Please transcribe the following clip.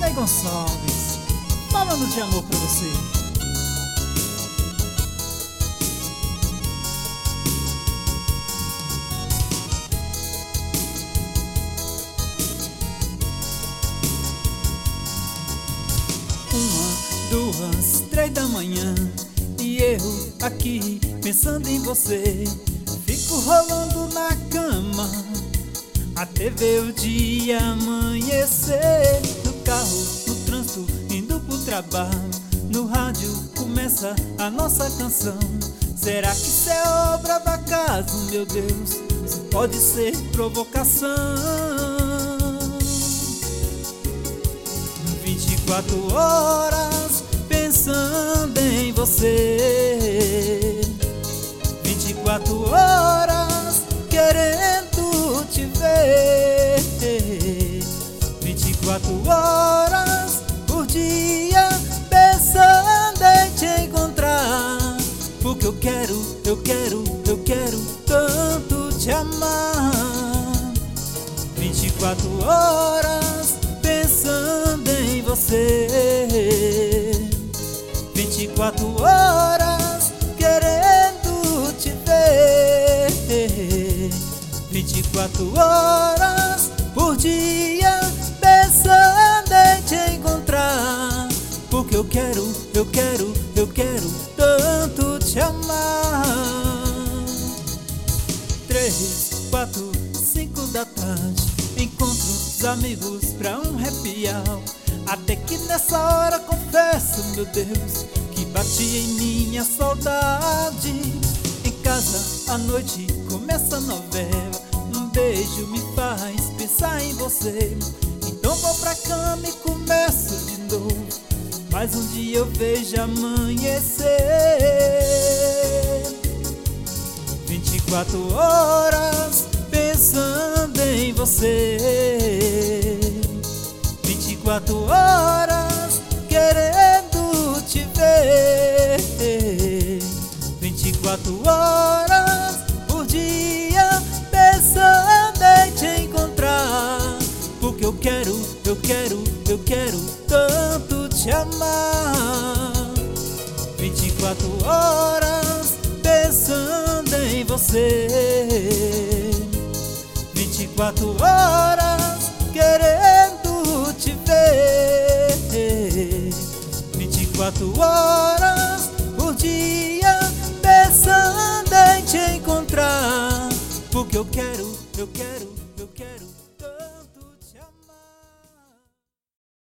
Ney Gonçalves, falando de amor pra você. Duas, 3 da manhã e eu aqui pensando em você. Fico rolando na cama até ver o dia amanhecer. No carro, no trânsito, indo pro trabalho, no rádio começa a nossa canção. Será que isso é obra do acaso, meu Deus? Isso pode ser provocação. 24 horas pensando em você, 24 horas querendo te ver, 24 horas por dia pensando em te encontrar. Porque eu quero tanto te amar. 24 horas pensando em você, 24 horas querendo te ver, 24 horas por dia pensando em te encontrar. Porque eu quero tanto te amar. 3, 4, 5 da tarde, encontro os amigos pra um happy hour. Até que nessa hora confesso, meu Deus, que bate em minha saudade. Em casa à noite começa a novela, um beijo me faz pensar em você. Então vou pra cama e começo de novo, mas um dia eu vejo amanhecer. 24 horas pensando em você, 24 horas querendo te ver, 24 horas por dia pensando em te encontrar. Porque eu quero tanto te amar. 24 horas pensando em você, 24 horas querendo te ver, 24 horas por dia pensando em te encontrar. Porque eu quero